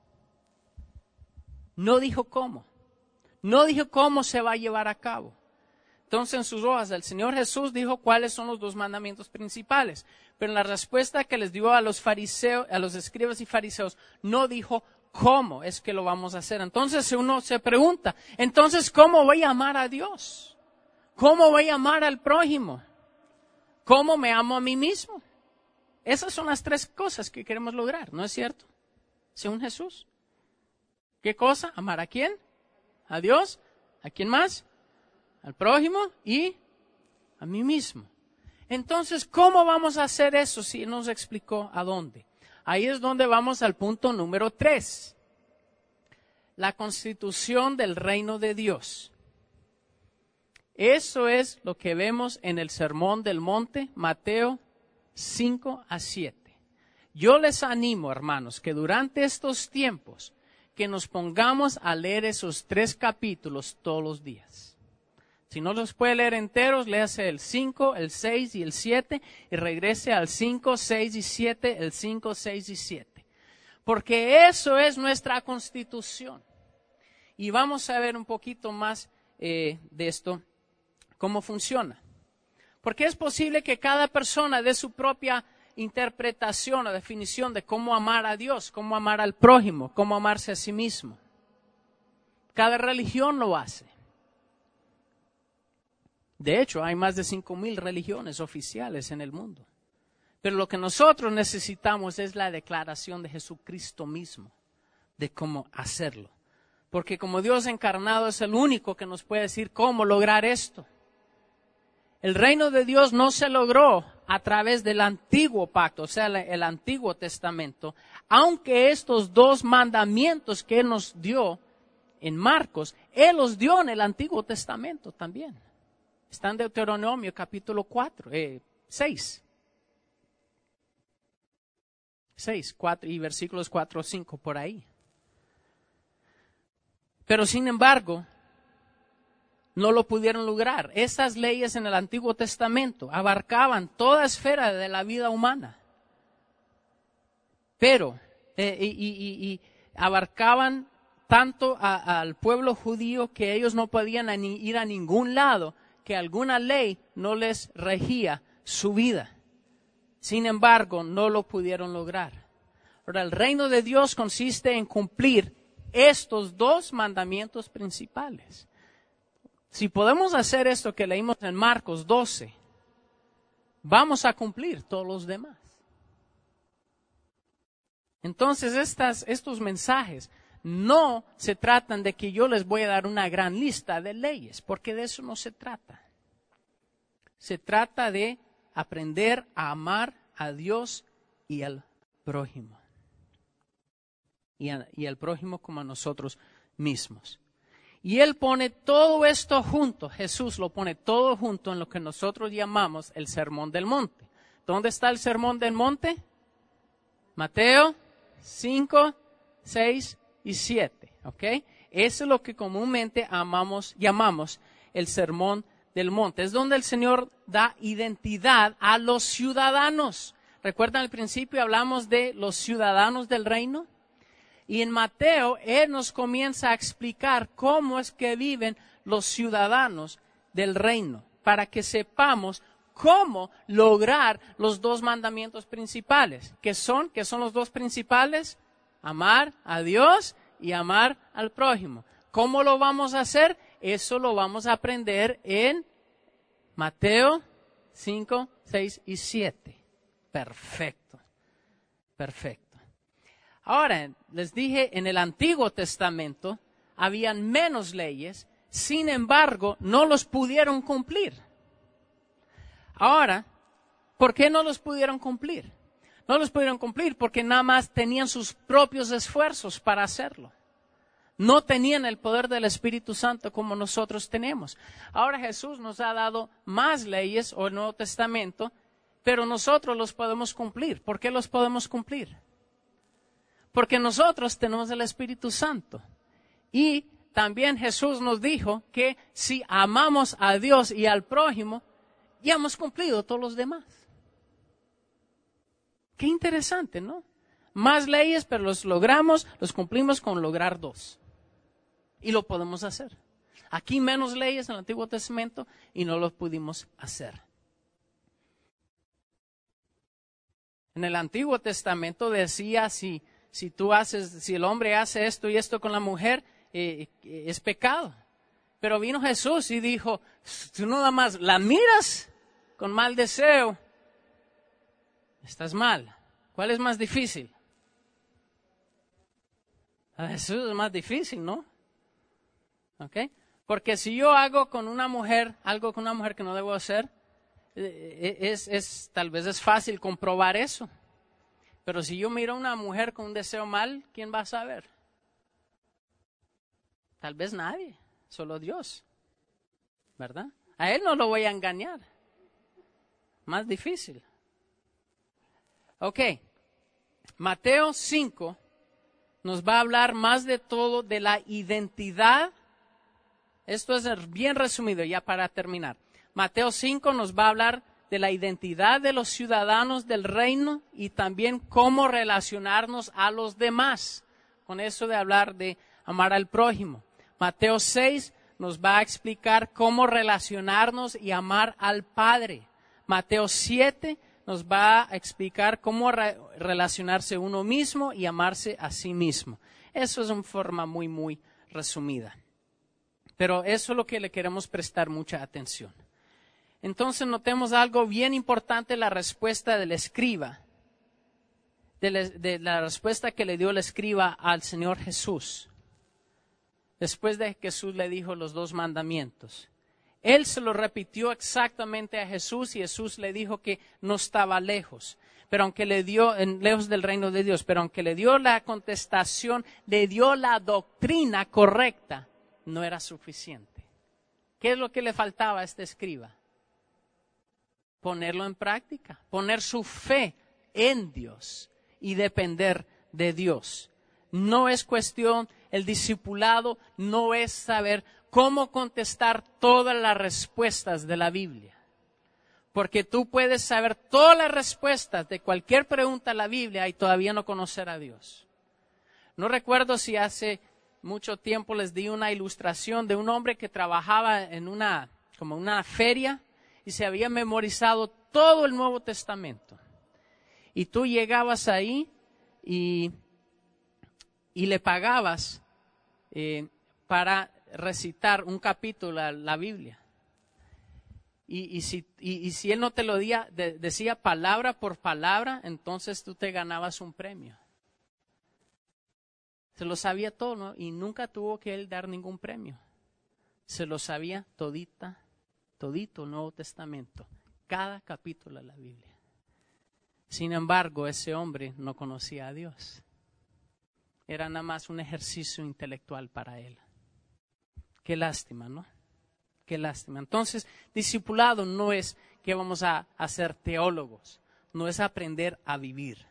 No dijo cómo. No dijo cómo se va a llevar a cabo. Entonces en sus hojas el Señor Jesús dijo cuáles son los 2 mandamientos principales. Pero en la respuesta que les dio a los fariseos, a los escribas y fariseos, no dijo ¿cómo es que lo vamos a hacer? Entonces uno se pregunta, entonces ¿cómo voy a amar a Dios? ¿Cómo voy a amar al prójimo? ¿Cómo me amo a mí mismo? Esas son las 3 cosas que queremos lograr, ¿no es cierto? Según Jesús. ¿Qué cosa? ¿Amar a quién? ¿A Dios? ¿A quién más? Al prójimo y a mí mismo. Entonces, ¿cómo vamos a hacer eso si Él nos explicó a dónde? Ahí es donde vamos al punto número 3. La constitución del reino de Dios. Eso es lo que vemos en el Sermón del Monte, Mateo 5-7. Yo les animo, hermanos, que durante estos tiempos que nos pongamos a leer esos 3 capítulos todos los días. Si no los puede leer enteros, léase el 5, el 6 y el 7 y regrese al 5, 6 y 7, el 5, 6 y 7. Porque eso es nuestra constitución. Y vamos a ver un poquito más de esto, cómo funciona. Porque es posible que cada persona dé su propia interpretación o definición de cómo amar a Dios, cómo amar al prójimo, cómo amarse a sí mismo. Cada religión lo hace. De hecho, hay más de 5,000 religiones oficiales en el mundo. Pero lo que nosotros necesitamos es la declaración de Jesucristo mismo, de cómo hacerlo. Porque como Dios encarnado es el único que nos puede decir cómo lograr esto. El reino de Dios no se logró a través del antiguo pacto, o sea, el Antiguo Testamento, aunque estos 2 mandamientos que Él nos dio en Marcos, Él los dio en el Antiguo Testamento también. Está en Deuteronomio capítulo 6. 6, 4 y versículos 4 o 5 por ahí. Pero sin embargo, no lo pudieron lograr. Esas leyes en el Antiguo Testamento abarcaban toda esfera de la vida humana. Pero, y abarcaban tanto al pueblo judío que ellos no podían ir a ningún lado, que alguna ley no les regía su vida. Sin embargo, no lo pudieron lograr. Ahora, el reino de Dios consiste en cumplir estos 2 mandamientos principales. Si podemos hacer esto que leímos en Marcos 12, vamos a cumplir todos los demás. Entonces estos mensajes no se tratan de que yo les voy a dar una gran lista de leyes, porque de eso no se trata. Se trata de aprender a amar a Dios y al prójimo. Y al prójimo como a nosotros mismos. Y Él pone todo esto junto, Jesús lo pone todo junto en lo que nosotros llamamos el Sermón del Monte. ¿Dónde está el Sermón del Monte? Mateo 5, 6 y 7, ¿ok? Eso es lo que comúnmente llamamos el Sermón del Monte. Es donde el Señor da identidad a los ciudadanos. ¿Recuerdan al principio hablamos de los ciudadanos del reino? Y en Mateo, Él nos comienza a explicar cómo es que viven los ciudadanos del reino, para que sepamos cómo lograr los dos mandamientos principales. ¿Qué son los dos principales? Amar a Dios y amar al prójimo. ¿Cómo lo vamos a hacer? Eso lo vamos a aprender en Mateo 5, 6 y 7. Perfecto. Ahora, les dije, en el Antiguo Testamento habían menos leyes, sin embargo, no los pudieron cumplir. Ahora, ¿por qué no los pudieron cumplir? No los pudieron cumplir porque nada más tenían sus propios esfuerzos para hacerlo. No tenían el poder del Espíritu Santo como nosotros tenemos. Ahora Jesús nos ha dado más leyes o el Nuevo Testamento, pero nosotros los podemos cumplir. ¿Por qué los podemos cumplir? Porque nosotros tenemos el Espíritu Santo. Y también Jesús nos dijo que si amamos a Dios y al prójimo, ya hemos cumplido todos los demás. Qué interesante, ¿no? Más leyes, pero los cumplimos con lograr 2. Y lo podemos hacer. Aquí menos leyes en el Antiguo Testamento y no lo pudimos hacer. En el Antiguo Testamento decía si el hombre hace esto y esto con la mujer, es pecado. Pero vino Jesús y dijo, tú nada más la miras con mal deseo, estás mal. ¿Cuál es más difícil? A Jesús es más difícil, ¿no? ¿Ok? Porque si yo hago algo con una mujer que no debo hacer, tal vez es fácil comprobar eso. Pero si yo miro a una mujer con un deseo mal, ¿quién va a saber? Tal vez nadie, solo Dios, ¿verdad? A Él no lo voy a engañar. Más difícil. Ok, Mateo 5 nos va a hablar más de todo de la identidad. Esto es bien resumido ya para terminar. Mateo 5 nos va a hablar de la identidad de los ciudadanos del reino y también cómo relacionarnos a los demás. Con eso de hablar de amar al prójimo. Mateo 6 nos va a explicar cómo relacionarnos y amar al Padre. Mateo 7 nos va a explicar cómo relacionarse uno mismo y amarse a sí mismo. Eso es en forma muy, muy resumida. Pero eso es lo que le queremos prestar mucha atención. Entonces notemos algo bien importante, la respuesta del escriba, de la respuesta que le dio el escriba al Señor Jesús. Después de que Jesús le dijo los 2 mandamientos. Él se lo repitió exactamente a Jesús y Jesús le dijo que no estaba lejos, pero aunque le dio, lejos del reino de Dios, pero aunque le dio la contestación, le dio la doctrina correcta, no era suficiente. ¿Qué es lo que le faltaba a este escriba? Ponerlo en práctica, poner su fe en Dios y depender de Dios. No es cuestión, el discipulado no es saber cómo contestar todas las respuestas de la Biblia. Porque tú puedes saber todas las respuestas de cualquier pregunta de la Biblia y todavía no conocer a Dios. No recuerdo si hace mucho tiempo les di una ilustración de un hombre que trabajaba en una feria y se había memorizado todo el Nuevo Testamento. Y tú llegabas ahí y le pagabas para recitar un capítulo de la Biblia. Y si él no te lo decía palabra por palabra, entonces tú te ganabas un premio. se lo sabía todo, ¿no? Y nunca tuvo que él dar ningún premio. Se lo sabía todito el Nuevo Testamento, cada capítulo de la Biblia. Sin embargo, ese hombre no conocía a Dios. Era nada más un ejercicio intelectual para él. Qué lástima, ¿no? Qué lástima. Entonces, discipulado no es que vamos a ser teólogos, no es aprender a vivir.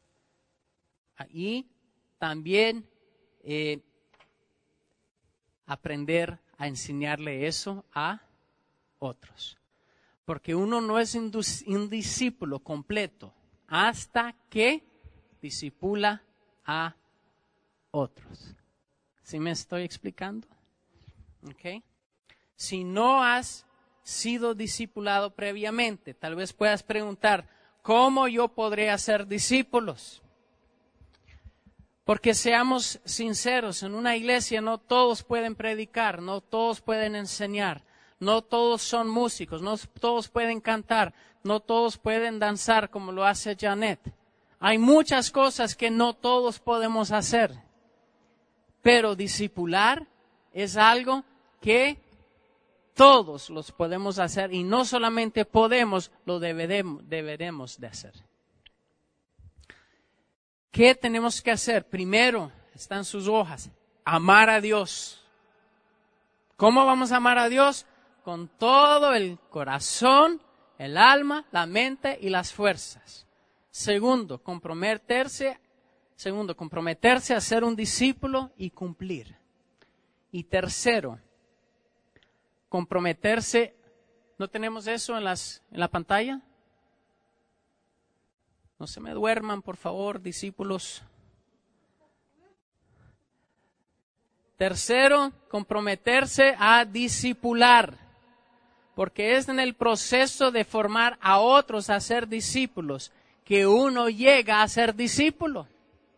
Y también aprender a enseñarle eso a otros. Porque uno no es un discípulo completo hasta que discipula a otros. ¿Sí me estoy explicando? ¿Okay? Si no has sido discipulado previamente, tal vez puedas preguntar, ¿cómo yo podré hacer discípulos? Porque seamos sinceros, en una iglesia no todos pueden predicar, no todos pueden enseñar, no todos son músicos, no todos pueden cantar, no todos pueden danzar como lo hace Janet. Hay muchas cosas que no todos podemos hacer, pero discipular es algo que todos los podemos hacer y no solamente podemos, lo deberemos de hacer. ¿Qué tenemos que hacer? Primero, están sus hojas, amar a Dios. ¿Cómo vamos a amar a Dios? Con todo el corazón, el alma, la mente y las fuerzas. Segundo, comprometerse a ser un discípulo y cumplir. Y tercero, comprometerse. ¿No tenemos eso en la pantalla? No se me duerman, por favor, discípulos. Tercero, comprometerse a discipular, porque es en el proceso de formar a otros a ser discípulos que uno llega a ser discípulo.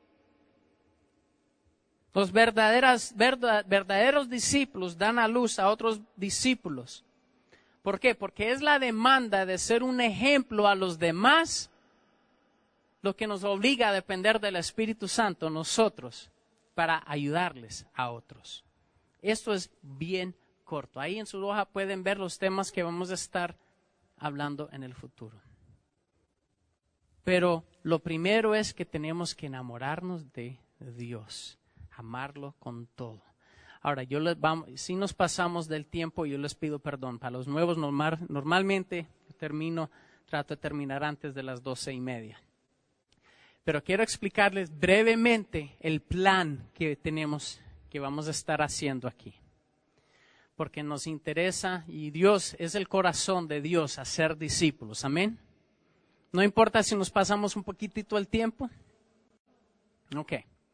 Los verdaderos discípulos dan a luz a otros discípulos. ¿Por qué? Porque es la demanda de ser un ejemplo a los demás lo que nos obliga a depender del Espíritu Santo nosotros para ayudarles a otros. Esto es bien corto. Ahí en su hoja pueden ver los temas que vamos a estar hablando en el futuro. Pero lo primero es que tenemos que enamorarnos de Dios, amarlo con todo. Ahora, si nos pasamos del tiempo, yo les pido perdón. Para los nuevos, normalmente trato de terminar antes de las 12:30. Pero quiero explicarles brevemente el plan que tenemos, que vamos a estar haciendo aquí. Porque nos interesa, y Dios, es el corazón de Dios, hacer discípulos. Amén. No importa si nos pasamos un poquitito el tiempo. Ok.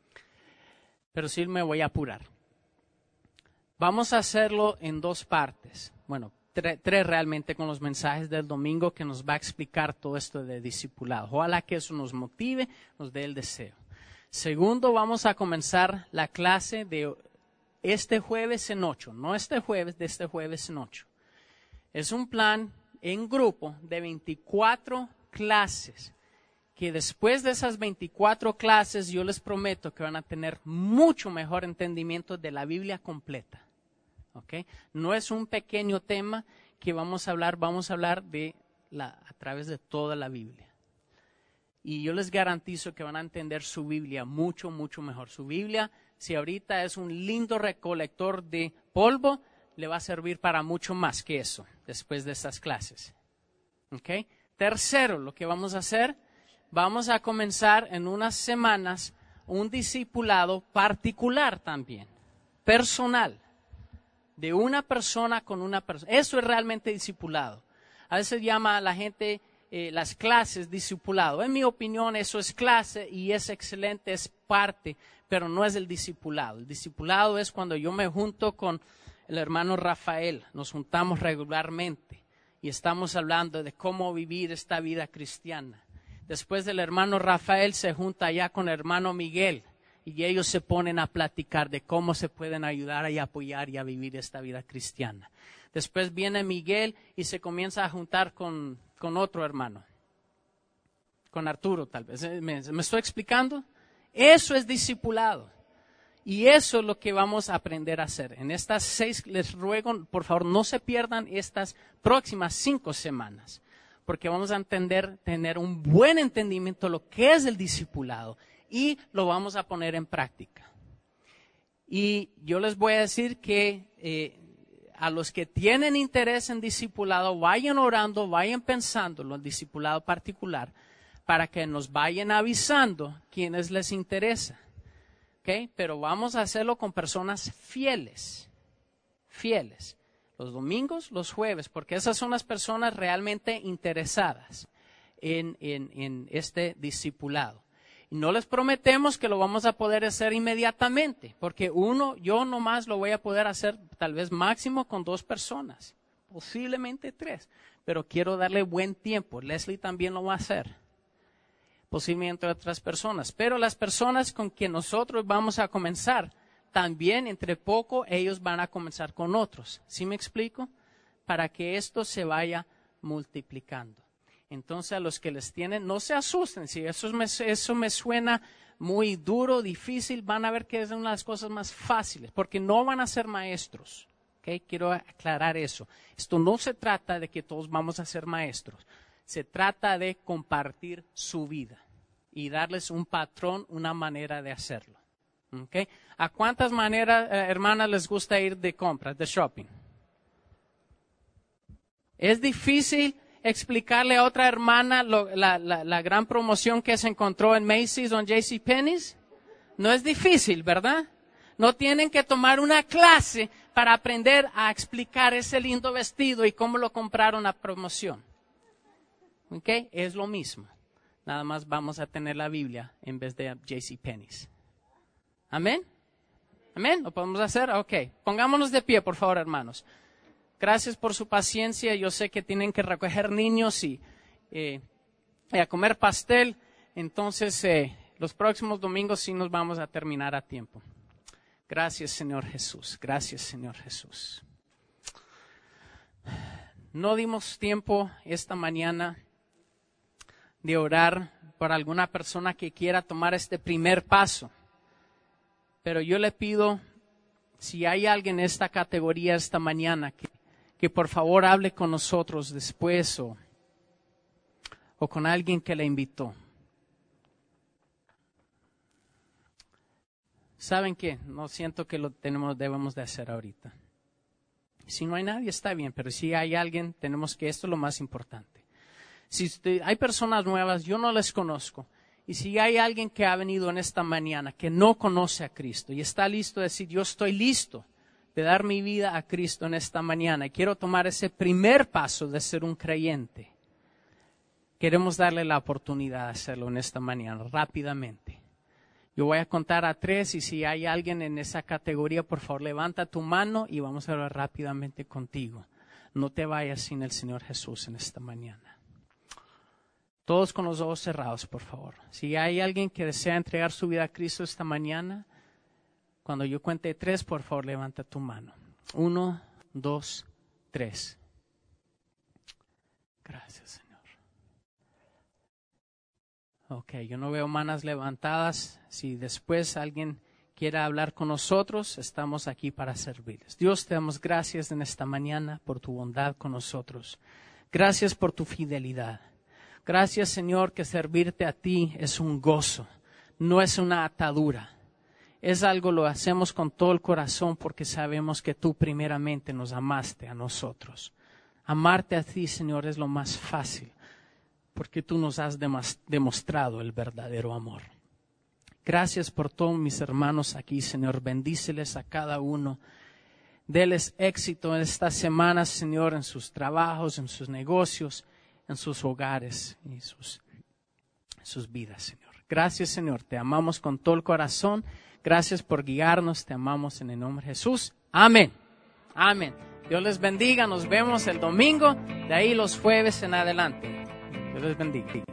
Pero sí me voy a apurar. Vamos a hacerlo en 2 partes. Bueno, 3 realmente con los mensajes del domingo que nos va a explicar todo esto de discipulado. Ojalá que eso nos motive, nos dé el deseo. Segundo, vamos a comenzar la clase de este jueves en 8. No este jueves, de este jueves en 8. Es un plan en grupo de 24 clases. Que después de esas 24 clases yo les prometo que van a tener mucho mejor entendimiento de la Biblia completa. ¿Okay? No es un pequeño tema que vamos a hablar a través de toda la Biblia. Y yo les garantizo que van a entender su Biblia mucho, mucho mejor. Su Biblia, si ahorita es un lindo recolector de polvo, le va a servir para mucho más que eso después de esas clases. ¿Okay? Tercero, lo que vamos a hacer, vamos a comenzar en unas semanas un discipulado particular también, personal, de una persona con una persona. Eso es realmente discipulado. A veces llama a la gente las clases discipulado. En mi opinión eso es clase y es excelente, es parte, pero no es el discipulado. El discipulado es cuando yo me junto con el hermano Rafael, nos juntamos regularmente y estamos hablando de cómo vivir esta vida cristiana. Después del hermano Rafael se junta ya con el hermano Miguel y ellos se ponen a platicar de cómo se pueden ayudar y apoyar y a vivir esta vida cristiana. Después viene Miguel y se comienza a juntar con otro hermano, con Arturo tal vez. ¿Me estoy explicando? Eso es discipulado. Y eso es lo que vamos a aprender a hacer. En estas 6, les ruego, por favor, no se pierdan estas próximas 5 semanas, porque vamos a tener un buen entendimiento de lo que es el discipulado y lo vamos a poner en práctica. Y yo les voy a decir que a los que tienen interés en discipulado, vayan orando, vayan pensando en discipulado particular, para que nos vayan avisando quienes les interesa. ¿Okay? Pero vamos a hacerlo con personas fieles. Los domingos, los jueves, porque esas son las personas realmente interesadas en este discipulado. Y no les prometemos que lo vamos a poder hacer inmediatamente, porque yo nomás lo voy a poder hacer tal vez máximo con 2 personas, posiblemente 3, pero quiero darle buen tiempo. Leslie también lo va a hacer, posiblemente otras personas, pero las personas con quien nosotros vamos a comenzar, también entre poco ellos van a comenzar con otros. ¿Sí me explico? Para que esto se vaya multiplicando. Entonces a los que les tienen, no se asusten, si eso me suena muy duro, difícil, van a ver que es una de las cosas más fáciles, porque no van a ser maestros. ¿Okay? Quiero aclarar eso. Esto no se trata de que todos vamos a ser maestros. Se trata de compartir su vida y darles un patrón, una manera de hacerlo. ¿Okay? ¿A cuántas maneras, hermanas, les gusta ir de compras, de shopping? Es difícil explicarle a otra hermana la gran promoción que se encontró en Macy's o en JCPenney's. No es difícil, ¿verdad? No tienen que tomar una clase para aprender a explicar ese lindo vestido y cómo lo compraron a promoción. ¿Okay? Es lo mismo. Nada más vamos a tener la Biblia en vez de JCPenney's. ¿Amén? ¿Amén? ¿Lo podemos hacer? Ok. Pongámonos de pie, por favor, hermanos. Gracias por su paciencia. Yo sé que tienen que recoger niños y a comer pastel. Entonces, los próximos domingos sí nos vamos a terminar a tiempo. Gracias, Señor Jesús. Gracias, Señor Jesús. No dimos tiempo esta mañana de orar por alguna persona que quiera tomar este primer paso. Pero yo le pido, si hay alguien en esta categoría esta mañana, que por favor hable con nosotros después o con alguien que le invitó. ¿Saben qué? No siento que debemos de hacer ahorita. Si no hay nadie, está bien, pero si hay alguien, esto es lo más importante. Si hay personas nuevas, yo no les conozco. Y si hay alguien que ha venido en esta mañana que no conoce a Cristo y está listo a decir, yo estoy listo de dar mi vida a Cristo en esta mañana y quiero tomar ese primer paso de ser un creyente, queremos darle la oportunidad de hacerlo en esta mañana, rápidamente. Yo voy a contar a 3 y si hay alguien en esa categoría, por favor, levanta tu mano y vamos a hablar rápidamente contigo. No te vayas sin el Señor Jesús en esta mañana. Todos con los ojos cerrados, por favor. Si hay alguien que desea entregar su vida a Cristo esta mañana, cuando yo cuente 3, por favor, levanta tu mano. 1, 2, 3. Gracias, Señor. Ok, yo no veo manos levantadas. Si después alguien quiere hablar con nosotros, estamos aquí para servirles. Dios, te damos gracias en esta mañana por tu bondad con nosotros. Gracias por tu fidelidad. Gracias, Señor, que servirte a ti es un gozo, no es una atadura. Es algo, lo hacemos con todo el corazón porque sabemos que tú primeramente nos amaste a nosotros. Amarte a ti, Señor, es lo más fácil porque tú nos has demostrado el verdadero amor. Gracias por todos mis hermanos aquí, Señor. Bendíceles a cada uno. Deles éxito en estas semanas, Señor, en sus trabajos, en sus negocios, en sus hogares y sus vidas, Señor. Gracias, Señor. Te amamos con todo el corazón. Gracias por guiarnos. Te amamos en el nombre de Jesús. Amén. Amén. Dios les bendiga. Nos vemos el domingo. De ahí los jueves en adelante. Dios les bendiga.